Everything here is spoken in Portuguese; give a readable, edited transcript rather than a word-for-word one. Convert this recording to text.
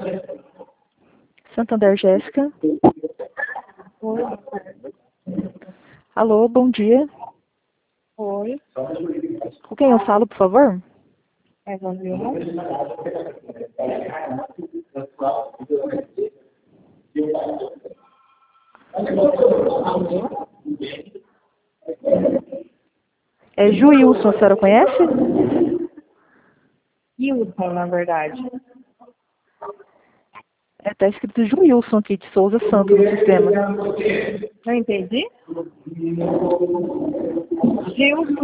Santander, Jéssica. Oi. Alô, bom dia. Oi. Com quem eu falo, por favor? É Vilma? É Juilson, a senhora conhece? Wilson, na verdade. Tá escrito Juilson aqui, de Souza Santos, no sistema. Não entendi? Gilson.